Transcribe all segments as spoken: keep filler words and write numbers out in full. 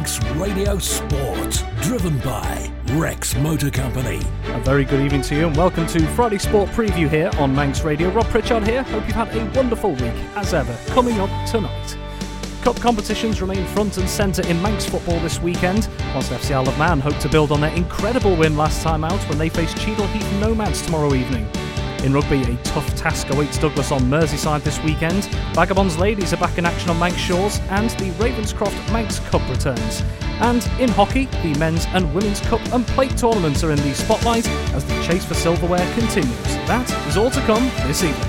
Manx Radio Sport, driven by Rex Motor Company. A very good evening to you and welcome to Friday Sport Preview here on Manx Radio. Rob Pritchard here. Hope you've had a wonderful week, as ever, coming up tonight. Cup competitions remain front and centre in Manx football this weekend, whilst F C Isle of Man hope to build on their incredible win last time out when they face Cheadle Heath Nomads tomorrow evening. In rugby, a tough task awaits Douglas on Merseyside this weekend. Vagabonds ladies are back in action on Manx shores, and the Ravenscroft Manx Cup returns. And in hockey, the men's and women's cup and plate tournaments are in the spotlight as the chase for silverware continues. That is all to come this evening.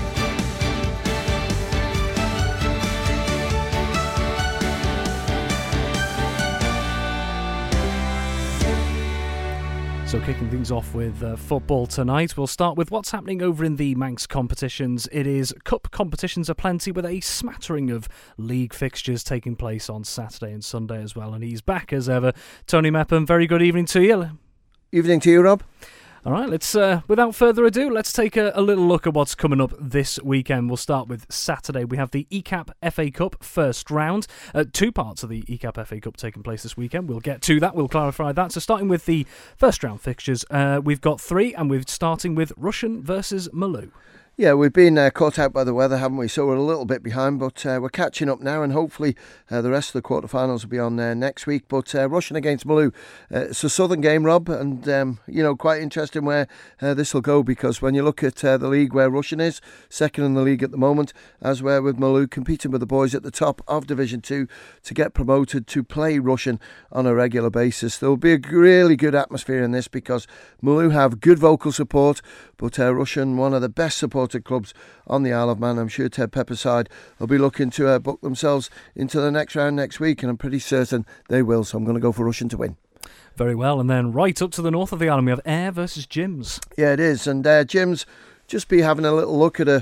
So kicking things off with uh, football tonight, we'll start with what's happening over in the Manx competitions. It is cup competitions aplenty with a smattering of league fixtures taking place on Saturday and Sunday as well. And he's back as ever. Tony Mepham, very good evening to you. Evening to you, Rob. All right, let's, uh, without further ado, let's take a, a little look at what's coming up this weekend. We'll start with Saturday. We have the E C A P F A Cup first round. Uh, two parts of the E C A P F A Cup taking place this weekend. We'll get to that. We'll clarify that. So starting with the first round fixtures, uh, we've got three, and we're starting with Rushen versus Malou. Yeah, we've been uh, caught out by the weather, haven't we? So we're a little bit behind, but uh, we're catching up now, and hopefully uh, the rest of the quarterfinals will be on uh, next week. But uh, Rushen against Malou, uh, it's a southern game, Rob, and um, you know, quite interesting where uh, this will go, because when you look at uh, the league where Rushen is, second in the league at the moment, as we're with Malou competing with the boys at the top of Division Two to get promoted to play Rushen on a regular basis. There will be a really good atmosphere in this because Malou have good vocal support, but uh, Rushen, one of the best supported clubs on the Isle of Man. I'm sure Ted Pepperside will be looking to uh, book themselves into the next round next week, and I'm pretty certain they will, so I'm going to go for Rushen to win. Very well, and then right up to the north of the island we have Ayr versus Jims. Yeah, it is, and uh, Jims just be having a little look at a,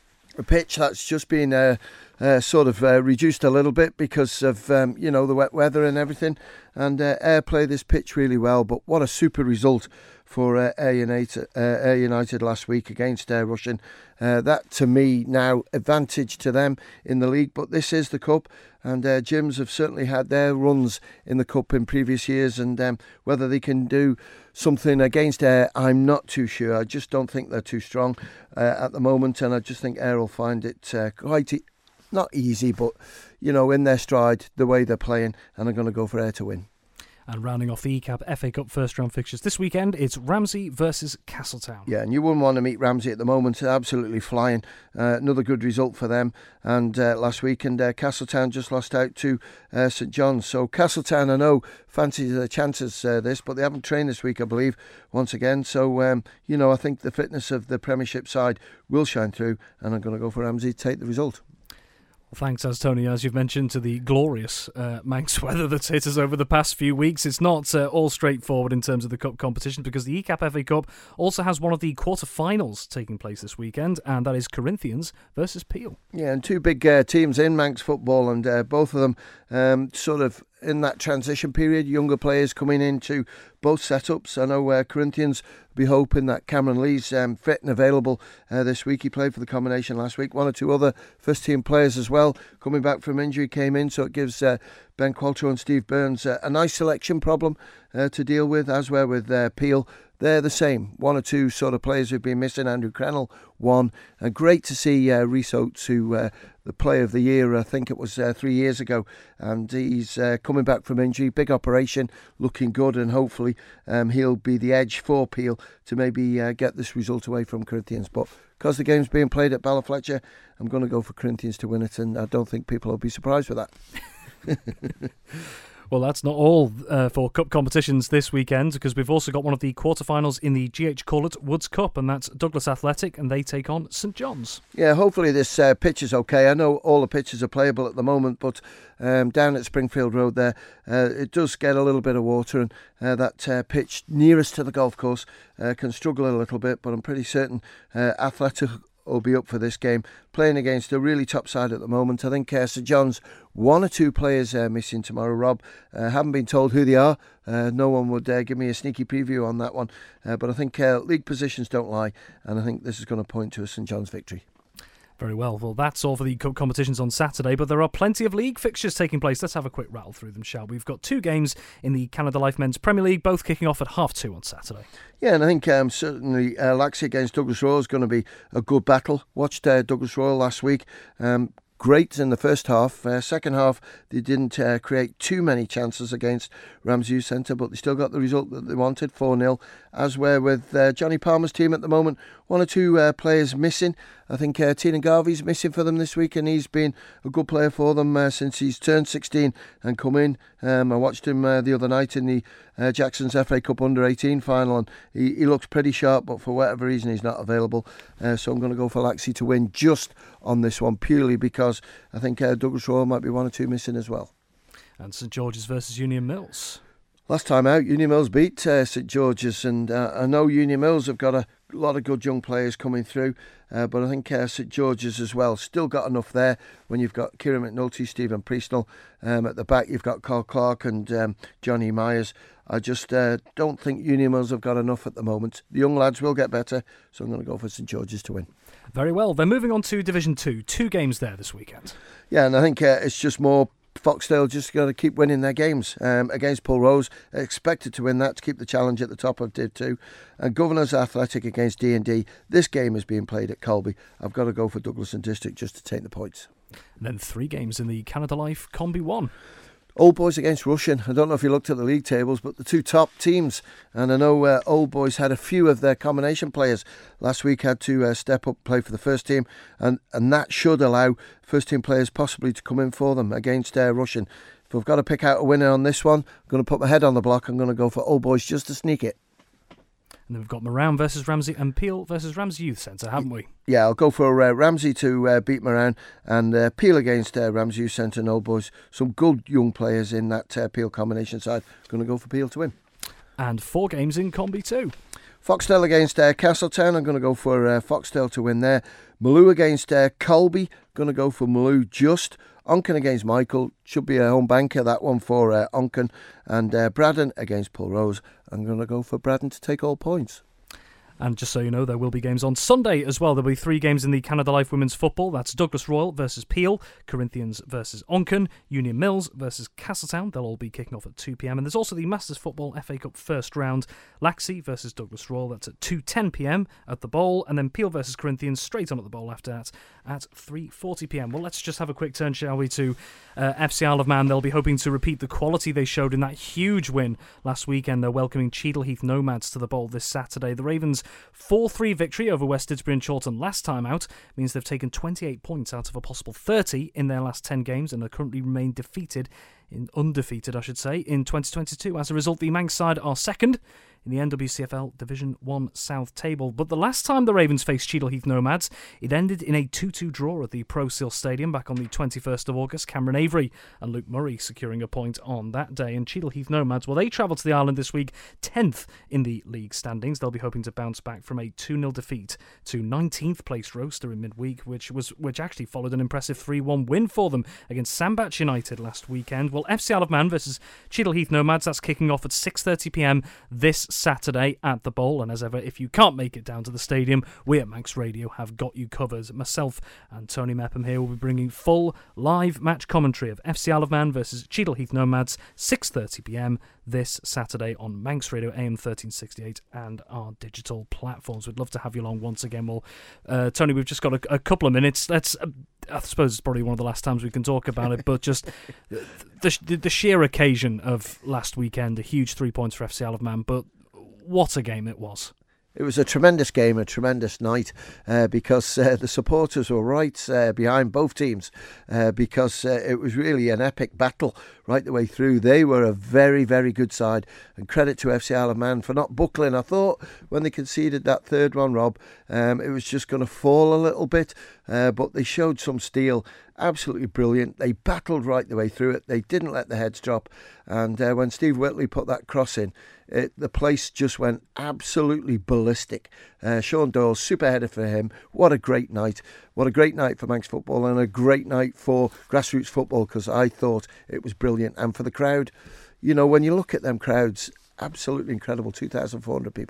a pitch that's just been uh, uh, sort of uh, reduced a little bit because of um, you know, the wet weather and everything, and uh, Ayr play this pitch really well, but what a super result for uh, Ayr United, uh, Ayr United last week against uh, Rushen. Uh, that, to me, now advantage to them in the league. But this is the Cup, and uh, Jims have certainly had their runs in the Cup in previous years, and um, whether they can do something against Ayr, I'm not too sure. I just don't think they're too strong uh, at the moment, and I just think Ayr will find it uh, quite, e- not easy, but, you know, in their stride, the way they're playing, and I'm going to go for Ayr to win. And rounding off the E C A P F A Cup first round fixtures this weekend, it's Ramsey versus Castletown. Yeah, and you wouldn't want to meet Ramsey at the moment. They're absolutely flying. Uh, another good result for them. And uh, last week, and uh, Castletown just lost out to uh, St John's. So Castletown, I know, fancy their chances uh, this, but they haven't trained this week, I believe, once again. So, um, you know, I think the fitness of the Premiership side will shine through, and I'm going to go for Ramsey to take the result. Well, thanks, as Tony, as you've mentioned, to the glorious uh, Manx weather that's hit us over the past few weeks. It's not uh, all straightforward in terms of the Cup competition, because the E C A P F A Cup also has one of the quarter-finals taking place this weekend, and that is Corinthians versus Peel. Yeah, and two big uh, teams in Manx football, and uh, both of them um, sort of in that transition period, younger players coming into both setups. I know uh, Corinthians will be hoping that Cameron Lee's um, fit and available uh, this week. He played for the combination last week. One or two other first team players as well coming back from injury came in, so it gives uh, Ben Qualtrough and Steve Burns uh, a nice selection problem uh, to deal with, as well with uh, Peel. They're the same. One or two sort of players who've been missing. Andrew Crennel, one. And great to see uh, Rhys Oates, who uh, the player of the year, I think it was uh, three years ago. And he's uh, coming back from injury. Big operation, looking good. And hopefully um, he'll be the edge for Peel to maybe uh, get this result away from Corinthians. But because the game's being played at Ballafletcher, I'm going to go for Corinthians to win it. And I don't think people will be surprised with that. Well, that's not all uh, for Cup competitions this weekend, because we've also got one of the quarterfinals in the G H Corlett Woods Cup, and that's Douglas Athletic, and they take on St John's. Yeah, hopefully this uh, pitch is okay. I know all the pitches are playable at the moment, but um, down at Springfield Road there, uh, it does get a little bit of water, and uh, that uh, pitch nearest to the golf course uh, can struggle a little bit, but I'm pretty certain uh, Athletic will be up for this game, playing against a really top side at the moment. I think uh, St John's, one or two players uh, missing tomorrow, Rob. Uh, haven't been told who they are. Uh, no one would uh, give me a sneaky preview on that one. Uh, but I think uh, league positions don't lie, and I think this is going to point to a St John's victory. Very well. Well, that's all for the cup competitions on Saturday, but there are plenty of league fixtures taking place. Let's have a quick rattle through them, shall we? We've got two games in the Canada Life Men's Premier League, both kicking off at half two on Saturday. Yeah, and I think um, certainly uh, Laxey against Douglas Royal is going to be a good battle. Watched uh, Douglas Royal last week. Um, Great in the first half. Uh, second half, they didn't uh, create too many chances against Ramsey Youth Centre, but they still got the result that they wanted, four nil. As we're with uh, Johnny Palmer's team at the moment, one or two uh, players missing. I think uh, Tiernan Garvey's missing for them this week, and he's been a good player for them uh, since he's turned sixteen and come in. Um, I watched him uh, the other night in the uh, Jackson's F A Cup under eighteen final, and he, he looks pretty sharp, but for whatever reason he's not available. Uh, so I'm going to go for Laxey to win just on this one, purely because I think uh, Douglas Royal might be one or two missing as well. And St George's versus Union Mills. Last time out, Union Mills beat uh, St George's, and uh, I know Union Mills have got a lot of good young players coming through, uh, but I think uh, St George's as well still got enough there. When you've got Kieran McNulty, Stephen Priestnell um, at the back, you've got Carl Clark and um, Johnny Myers. I just uh, don't think Union Mills have got enough at the moment. The young lads will get better, so I'm going to go for St George's to win. Very well. They're moving on to Division two. Two games there this weekend. Yeah, and I think uh, it's just more Foxdale just got to keep winning their games um, against Pulrose. Expected to win that to keep the challenge at the top of Div two. And Governors Athletic against D and D. This game is being played at Colby. I've got to go for Douglas and District just to take the points. And then three games in the Canada Life Combi one. Old Boys against Rushen. I don't know if you looked at the league tables, but the two top teams, and I know uh, Old Boys had a few of their combination players last week had to uh, step up, play for the first team, and, and that should allow first team players possibly to come in for them against uh, Rushen. If I've got to pick out a winner on this one, I'm going to put my head on the block. I'm going to go for Old Boys just to sneak it. And then we've got Moran versus Ramsey and Peel versus Ramsey Youth Centre, haven't we? Yeah, I'll go for uh, Ramsey to uh, beat Moran, and uh, Peel against uh, Ramsey Youth Centre and Old Boys. Some good young players in that uh, Peel combination side. Going to go for Peel to win. And four games in Combi two. Foxdale against uh, Castletown. I'm going to go for uh, Foxdale to win there. Maloo against uh, Colby. Going to go for Maloo just. Onken against Michael. Should be a home banker, that one for uh, Onken. And uh, Braddon against Pulrose. I'm going to go for Braddon to take all points. And just so you know, there will be games on Sunday as well. There'll be three games in the Canada Life Women's Football. That's Douglas Royal versus Peel, Corinthians versus Onken, Union Mills versus Castletown. They'll all be kicking off at two p.m. And there's also the Masters Football F A Cup first round. Laxey versus Douglas Royal. That's at two ten p.m. at the Bowl. And then Peel versus Corinthians straight on at the Bowl after that at three forty p.m. Well, let's just have a quick turn, shall we, to uh, F C Isle of Man. They'll be hoping to repeat the quality they showed in that huge win last weekend. They're welcoming Cheadle Heath Nomads to the Bowl this Saturday. The Ravens' four three victory over West Didsbury and Chorlton last time out means they've taken twenty-eight points out of a possible thirty in their last ten games and are currently remain defeated, in undefeated I should say, in twenty twenty-two. As a result, the Manx side are second in the N W C F L Division one South table. But the last time the Ravens faced Cheadle Heath Nomads, it ended in a two two draw at the Pro Seal Stadium back on the twenty-first of August. Cameron Avery and Luke Murray securing a point on that day. And Cheadle Heath Nomads, well, they travel to the island this week, tenth in the league standings. They'll be hoping to bounce back from a two nil defeat to nineteenth place Roaster in midweek, which was which actually followed an impressive three one win for them against Sandbach United last weekend. Well, F C Isle of Man versus Cheadle Heath Nomads, that's kicking off at six thirty p.m. this Saturday at the Bowl. And as ever, if you can't make it down to the stadium, we at Manx Radio have got you covered. Myself and Tony Mepham here will be bringing full live match commentary of F C Isle of Man versus Cheadle Heath Nomads, six thirty p.m. this Saturday on Manx Radio A M thirteen sixty-eight and our digital platforms. We'd love to have you along once again. Well, uh, Tony, we've just got a, a couple of minutes. Let's. Uh, I suppose it's probably one of the last times we can talk about it, but just the, the, the sheer occasion of last weekend, a huge three points for F C Isle of Man, but what a game it was. It was a tremendous game, a tremendous night, uh, because uh, the supporters were right uh, behind both teams, uh, because uh, it was really an epic battle right the way through. They were a very, very good side, and credit to F C Isle of Man for not buckling. I thought when they conceded that third one, Rob, um, it was just going to fall a little bit, uh, but they showed some steel. Absolutely brilliant. They battled right the way through it. They didn't let the heads drop, and uh, when Steve Whitley put that cross in, It, the place just went absolutely ballistic. Uh, Sean Doyle, super header for him. What a great night. What a great night for Manx football, and a great night for grassroots football, because I thought it was brilliant. And for the crowd, you know, when you look at them crowds, absolutely incredible, two thousand four hundred people.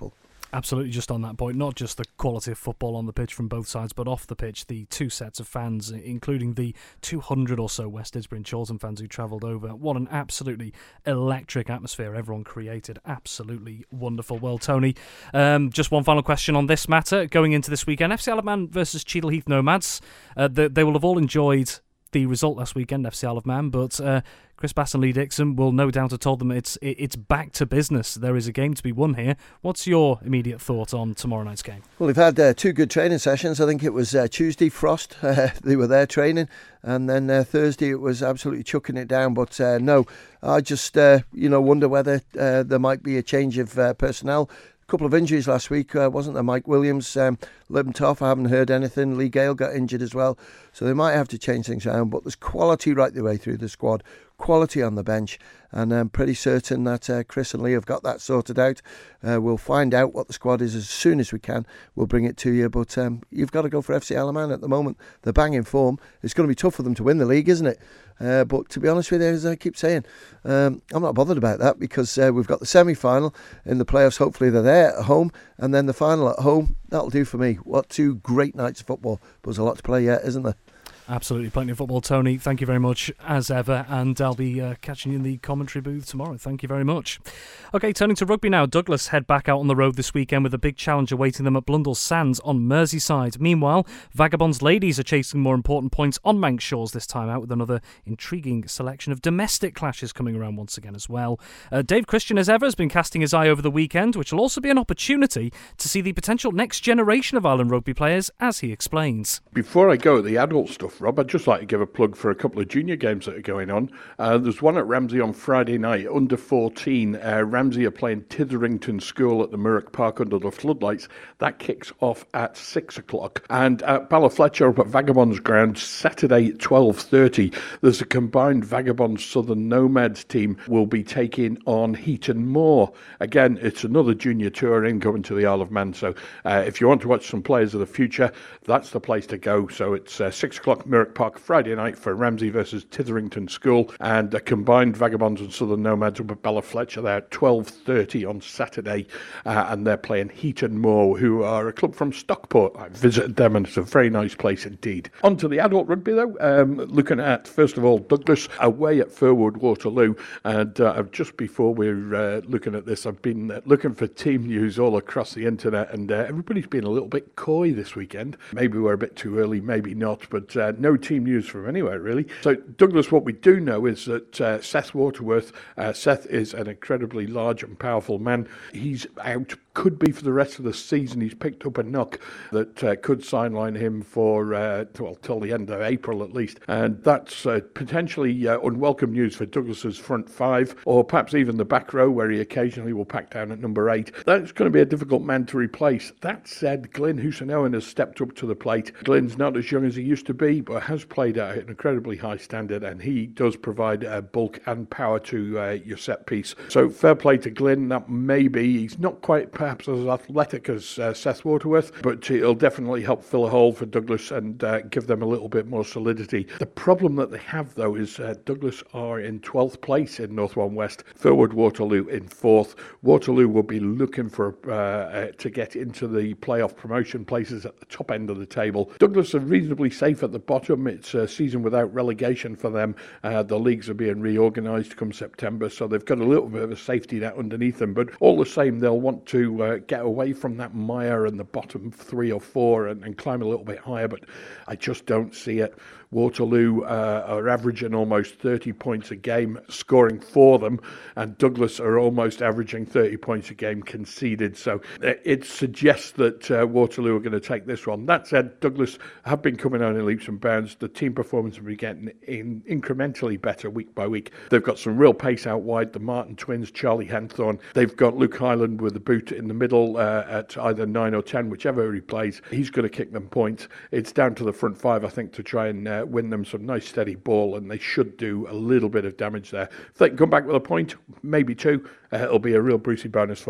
Absolutely, just on that point, not just the quality of football on the pitch from both sides, but off the pitch, the two sets of fans, including the two hundred or so West Didsbury and Chorlton fans who travelled over. What an absolutely electric atmosphere everyone created. Absolutely wonderful. Well, Tony, um, just one final question on this matter. Going into this weekend, F C Isle of Man versus Cheadle Heath Nomads. Uh, they, they will have all enjoyed the result last weekend, F C Isle of Man, but uh, Chris Bass and Lee Dixon will no doubt have told them it's it's back to business. There is a game to be won here. What's your immediate thought on tomorrow night's game? Well, they've had uh, two good training sessions. I think it was uh, Tuesday, Frost, uh, they were there training, and then uh, Thursday it was absolutely chucking it down. But uh, no, I just uh, you know wonder whether uh, there might be a change of uh, personnel. Couple of injuries last week, uh, wasn't there? Mike Williams um, limped off. I haven't heard anything. Lee Gale got injured as well, so they might have to change things around. But there's quality right the way through the squad, quality on the bench, and I'm pretty certain that uh, Chris and Lee have got that sorted out. Uh, we'll find out what the squad is as soon as we can. We'll bring it to you, but um, you've got to go for F C Isle of Man at the moment. They're banging form. It's going to be tough for them to win the league, isn't it? Uh, but to be honest with you, as I keep saying, um, I'm not bothered about that because uh, we've got the semi-final in the playoffs. Hopefully they're there at home, and then the final at home. That'll do for me. What two great nights of football. But there's a lot to play yet, isn't there? Absolutely, plenty of football, Tony. Thank you very much, as ever, and I'll be uh, catching you in the commentary booth tomorrow. Thank you very much. OK, turning to rugby now. Douglas head back out on the road this weekend with a big challenge awaiting them at Blundell Sands on Merseyside. Meanwhile, Vagabonds ladies are chasing more important points on Manx shores this time out with another intriguing selection of domestic clashes coming around once again as well. Uh, Dave Christian, as ever, has been casting his eye over the weekend, which will also be an opportunity to see the potential next generation of Ireland rugby players, as he explains. Before I go at the adult stuff, Rob, I'd just like to give a plug for a couple of junior games that are going on. Uh, there's one at Ramsey on Friday night, under fourteen. Uh, Ramsey are playing Titherington School at the Murrock Park under the floodlights. That kicks off at six o'clock. And at Ballafletcher up at Vagabonds Ground, Saturday at twelve thirty, there's a combined Vagabonds Southern Nomads team will be taking on Heaton Moor. Again, it's another junior touring coming to the Isle of Man. So uh, if you want to watch some players of the future, that's the place to go. So it's uh, six o'clock Murrock Park Friday night for Ramsey versus Titherington School, and a combined Vagabonds and Southern Nomads up at Ballafletcher there at twelve thirty on Saturday, uh, and they're playing Heaton Moor, who are a club from Stockport. I visited them and it's a very nice place indeed. On to the adult rugby though, um, looking at first of all Douglas away at Furwood Waterloo, and uh, just before we're uh, looking at this, I've been uh, looking for team news all across the internet, and uh, everybody's been a little bit coy this weekend. Maybe we're a bit too early, maybe not, but uh, no team news from anywhere really. So Douglas, what we do know is that uh, Seth Waterworth, uh, Seth is an incredibly large and powerful man. He's out, could be for the rest of the season. He's picked up a knock that uh, could sideline him for uh, well till the end of April at least, and that's uh, potentially uh, unwelcome news for Douglas's front five, or perhaps even the back row where he occasionally will pack down at number eight. That's going to be a difficult man to replace. That said, Glyn Husanoan has stepped up to the plate. Glyn's not as young as he used to be, but has played at an incredibly high standard, and he does provide uh, bulk and power to uh, your set piece. So fair play to Glyn. That may be, he's not quite perhaps as athletic as uh, Seth Waterworth, but it'll definitely help fill a hole for Douglas and uh, give them a little bit more solidity. The problem that they have though is uh, Douglas are in twelfth place in North One West, Furwood Waterloo in fourth. Waterloo will be looking for uh, uh, to get into the playoff promotion places at the top end of the table. Douglas are reasonably safe at the bottom. It's a season without relegation for them. Uh, the leagues are being reorganised come September, so they've got a little bit of a safety net underneath them, but all the same they'll want to uh, get away from that mire and the bottom three or four and, and climb a little bit higher, but I just don't see it. Waterloo uh, are averaging almost thirty points a game scoring for them, and Douglas are almost averaging thirty points a game conceded, so it suggests that uh, Waterloo are going to take this one. That said, Douglas have been coming on in leaps and bounds. The team performance will be getting in incrementally better week by week. They've got some real pace out wide, the Martin twins, Charlie Henthorne. They've got Luke Highland with the boot in the middle uh, at either nine or ten, whichever he plays. He's going to kick them points. It's down to the front five, I think, to try and uh, win them some nice steady ball, and they should do a little bit of damage there. If they can come back with a point, maybe two, uh, it'll be a real Brucey bonus for them.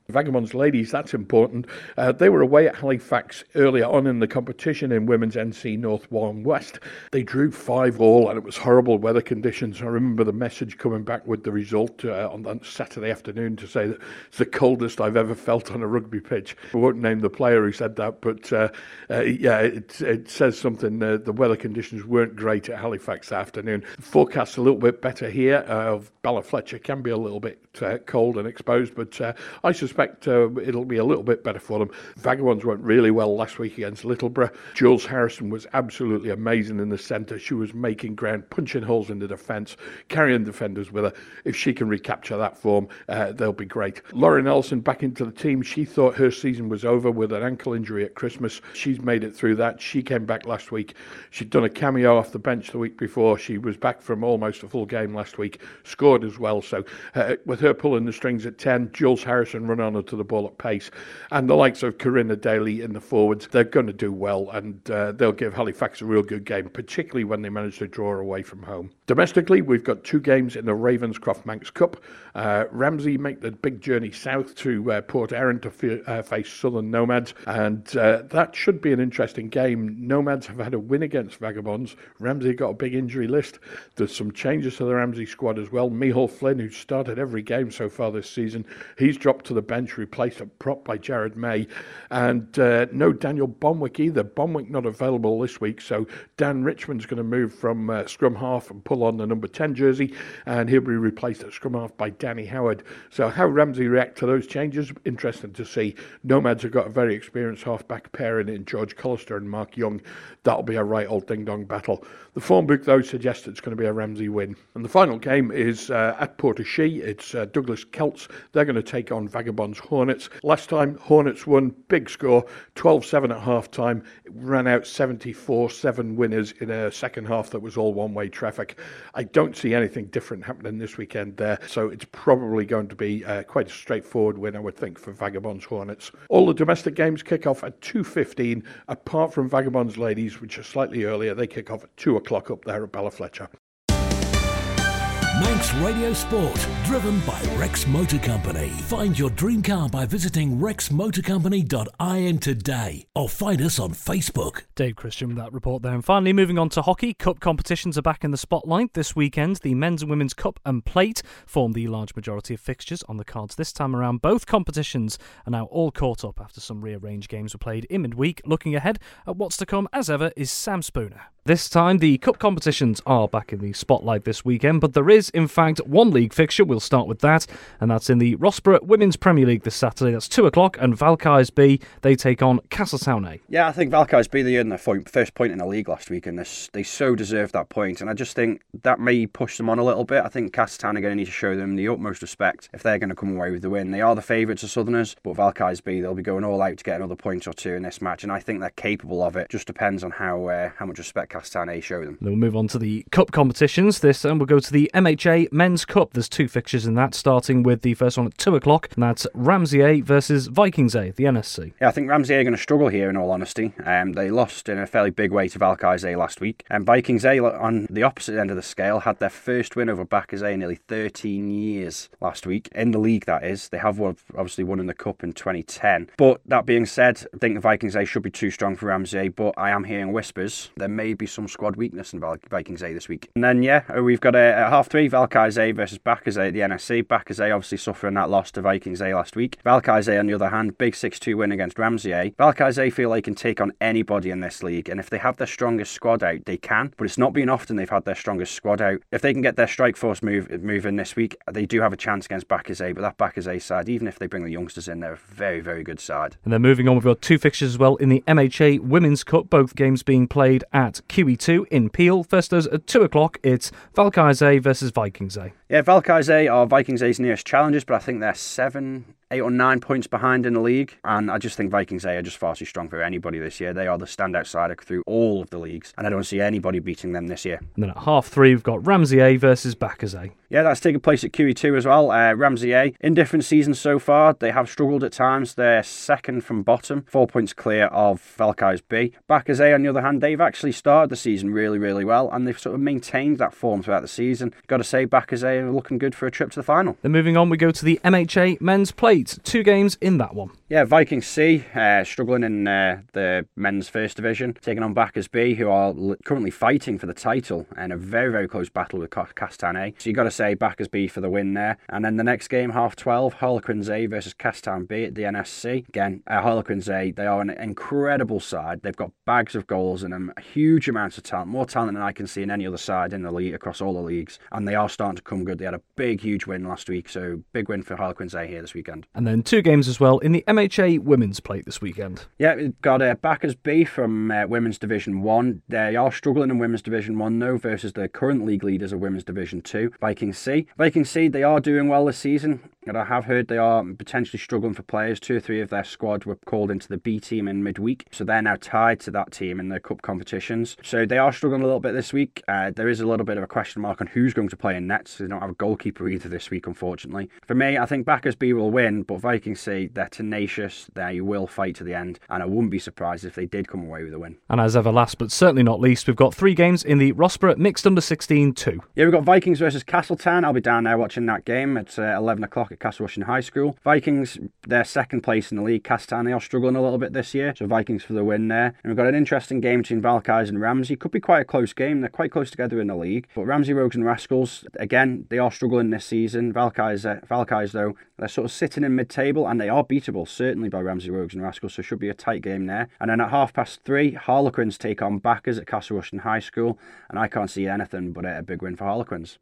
Vagabonds ladies, that's important. Uh, they were away at Halifax earlier on in the competition in Women's N C North one West. They drew five all and it was horrible weather conditions. I remember the message coming back with the result uh, on that Saturday afternoon to say that it's the coldest I've ever felt on a rugby pitch. I won't name the player who said that, but uh, uh, yeah, it, it says something. Uh, the weather conditions weren't great at Halifax that afternoon. The forecast's a little bit better here. Uh, Balafletcher can be a little bit uh, cold and exposed, but uh, I suspect uh, it'll be a little bit better for them. Vagabonds went really well last week against Littleborough. Jules Harrison was absolutely amazing in the centre. She was making ground, punching holes in the defence, carrying defenders with her. If she can recapture that form, uh, they'll be great. Lauren Nelson back into the team. She thought her season was over with an ankle injury at Christmas. She's made it through that. She came back last week. She'd done a cameo off the bench the week before. She was back from almost a full game last week, scored as well. So uh, with her pulling the strings at ten, Jules Harrison run on her to the ball at pace, and the likes of Corinna Daly in the forwards, they're going to do well, and uh, they'll give Halifax a real good game, particularly when they manage to draw away from home. Domestically, we've got two games in the Ravenscroft Manx Cup. Uh, Ramsey make the big journey south to uh, Port Erin to f- uh, face Southern Nomads, and uh, that should be an interesting game. Nomads have had a win against Vagabonds. Ramsey got a big injury list. There's some changes to the Ramsey squad as well. Micheál Flynn, who's started every game so far this season, he's dropped to the bench, replaced at prop by Jared May, and uh, no Daniel Bonwick either. Bonwick not available this week, so Dan Richmond's going to move from uh, scrum half and pull on the number ten jersey, and he'll be replaced at scrum half by Danny Howard. So how Ramsey react to those changes, interesting to see. Nomads have got a very experienced half-back pairing in George Collister and Mark Young. That'll be a right old ding-dong battle. The form book, though, suggests it's going to be a Ramsey win. And the final game is uh, at Portachee. It's uh, Douglas Celts. They're going to take on Vagabonds Hornets. Last time, Hornets won, big score, twelve seven at half-time. It ran out seventy-four seven winners in a second half that was all one-way traffic. I don't see anything different happening this weekend there, so it's probably going to be uh, quite a straightforward win, I would think, for Vagabonds Hornets. All the domestic games kick off at two fifteen, apart from Vagabonds Ladies, which are slightly earlier. They kick off at two o'clock up there at Balafletcher. Manx Radio Sport, driven by Rex Motor Company. Find your dream car by visiting rex motor company dot I N today or find us on Facebook. Dave Christian with that report there. And finally, moving on to hockey. Cup competitions are back in the spotlight this weekend. The Men's and Women's Cup and Plate form the large majority of fixtures on the cards this time around. Both competitions are now all caught up after some rearranged games were played in midweek. Looking ahead at what's to come, as ever, is Sam Spooner. This time, the Cup competitions are back in the spotlight this weekend, but there is, in fact, one league fixture. We'll start with that, and that's in the Rossborough Women's Premier League this Saturday. That's two o'clock, and Valkyes B, they take on Castletown A. Yeah, I think Valkyes B, they earned their first point in the league last week, and this, they so deserve that point, and I just think that may push them on a little bit. I think Castletown are going to need to show them the utmost respect if they're going to come away with the win. They are the favourites of Southerners, but Valkyes B, they'll be going all out to get another point or two in this match, and I think they're capable of it. Just depends on how uh, how much respect Castletown A show them. Then we'll move on to the Cup competitions. This time we'll go to the M H A Men's Cup. There's two fixtures in that, starting with the first one at two o'clock, and that's Ramsey A versus Vikings A, the N S C. Yeah, I think Ramsey A are going to struggle here, in all honesty. Um, they lost in a fairly big way to Valkyes A last week, and Vikings A, on the opposite end of the scale, had their first win over Bacchus A in nearly thirteen years last week, in the league that is. They have won, obviously won in the Cup in twenty ten. But that being said, I think the Vikings A should be too strong for Ramsey A, but I am hearing whispers there may be some squad weakness in Vikings A this week. And then, yeah, we've got a, at half three, Valkyes A versus Bacchus A at the N S C. Bacchus A obviously suffering that loss to Vikings A last week. Valkyes A, on the other hand, big six two win against Ramsey A. Valkyes A feel they can take on anybody in this league, and if they have their strongest squad out, they can, but it's not been often they've had their strongest squad out. If they can get their strike force move moving this week, they do have a chance against Bacchus A, but that Bacchus A side, even if they bring the youngsters in, they're a very, very good side. And then moving on, we've got two fixtures as well in the M H A Women's Cup, both games being played at Q E two in Peel. First is at two o'clock, it's Valkyes A versus Vikings A. Yeah, Valkyes A are Vikings A's nearest challengers, but I think they're seven, eight or nine points behind in the league, and I just think Vikings A are just far too strong for anybody this year. They are the standout side through all of the leagues, and I don't see anybody beating them this year. And then at half three, we've got Ramsey A versus Bacchus A. Yeah, that's taken place at Q E two as well. Uh, Ramsey A, in different seasons so far, they have struggled at times. They're second from bottom, four points clear of Valkyes B. Bacchus A, on the other hand, they've actually started the season really, really well, and they've sort of maintained that form throughout the season. Got to say, Bacchus A they're looking good for a trip to the final. Then moving on, we go to the M H A Men's Plate. Two games in that one. Yeah, Viking C uh, struggling in uh, the men's first division, taking on Backers B, who are l- currently fighting for the title in a very, very close battle with Castan A. So you've got to say Backers B for the win there. And then the next game, half twelve, Harlequins A versus Castan B at the N S C. Again, uh, Harlequins A, they are an incredible side. They've got bags of goals in them, huge amounts of talent, more talent than I can see in any other side in the league, across all the leagues. And they are starting to come good. They had a big, huge win last week, so big win for Harlequins A here this weekend. And then two games as well in the M H A Women's Plate this weekend. Yeah, we've got uh, Backers B from uh, Women's Division one. They are struggling in Women's Division one, though, versus the current league leaders of Women's Division two, Viking C. Viking C, they are doing well this season. And I have heard they are potentially struggling for players. Two or three of their squad were called into the B team in midweek, so they're now tied to that team in the cup competitions. So they are struggling a little bit this week. Uh, there is a little bit of a question mark on who's going to play in nets. They don't have a goalkeeper either this week, unfortunately. For me, I think Backers B will win, but Viking C, they're tenacious. They will fight to the end, and I wouldn't be surprised if they did come away with a win. And as ever, last but certainly not least, we've got three games in the Rossborough Mixed Under sixteen two. Yeah, we've got Vikings versus Castletown. I'll be down there watching that game at uh, eleven o'clock at Castle Rushen High School. Vikings, they're second place in the league. Castletown, they are struggling a little bit this year, so Vikings for the win there. And we've got an interesting game between Valkyries and Ramsey. Could be quite a close game. They're quite close together in the league. But Ramsey Rogues and Rascals, again, they are struggling this season. Valkyries, uh, Valkyries though, they're sort of sitting in mid-table, and they are beatable, certainly by Ramsey Rogues and Rascals, so should be a tight game there. And then at half past three, Harlequins take on Backers at Castle Rushen High School, and I can't see anything but a big win for Harlequins.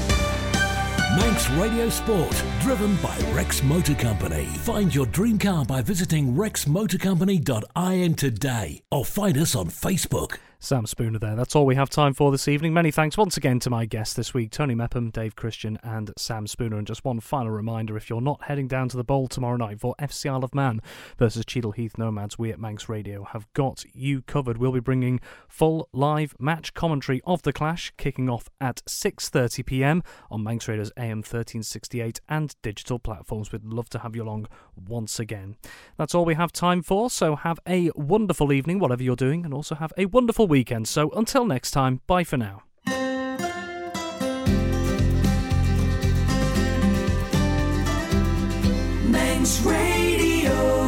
Manx Radio Sport, driven by Rex Motor Company. Find your dream car by visiting rex motor company dot I M today or find us on Facebook. Sam Spooner there. That's all we have time for this evening. Many thanks once again to my guests this week, Tony Mepham, Dave Christian and Sam Spooner. And just one final reminder, if you're not heading down to the Bowl tomorrow night for F C Isle of Man versus Cheadle Heath Nomads, we at Manx Radio have got you covered. We'll be bringing full live match commentary of the clash, kicking off at six thirty p m on Manx Radio's A M thirteen sixty-eight and digital platforms. We'd love to have you along once again. That's all we have time for, so have a wonderful evening, whatever you're doing, and also have a wonderful weekend. So until next time, bye for now. Manx Radio.